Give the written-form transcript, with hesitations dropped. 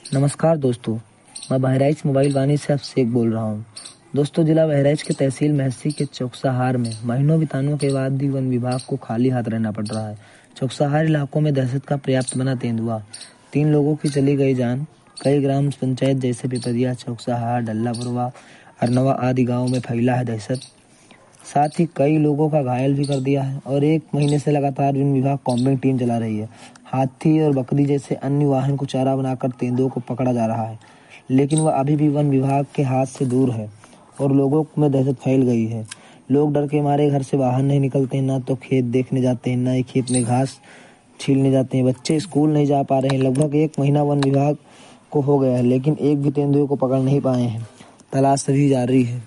नमस्कार दोस्तों, मैं बहराइच मोबाइल वानी से अब शेख बोल रहा हूँ। दोस्तों, जिला बहराइच के तहसील महसी के चौकसाहार में महीनों बिताने के बाद भी वन विभाग को खाली हाथ रहना पड़ रहा है। चौकसाहार इलाकों में दहशत का पर्याप्त बना तेंदुआ, 3 लोगों की चली गई जान। कई ग्राम पंचायत जैसे पिपरिया, चौकसाहार, डल्लापुरवा, अरनवा आदि गाँव में फैला है दहशत। साथ ही कई लोगों का घायल भी कर दिया है और 1 महीने से लगातार वन विभाग कॉम्बिंग टीम चला रही है। हाथी और बकरी जैसे अन्य वाहन को चारा बनाकर तेंदुओं को पकड़ा जा रहा है, लेकिन वह अभी भी वन विभाग के हाथ से दूर है और लोगों में दहशत फैल गई है। लोग डर के मारे घर से बाहर नहीं निकलते, ना तो खेत देखने जाते हैं, ना ही खेत में घास छीलने जाते हैं। बच्चे स्कूल नहीं जा पा रहे हैं। लगभग 1 महीना वन विभाग को हो गया है, लेकिन एक भी तेंदुए को पकड़ नहीं पाए हैं। तलाश अभी जारी है।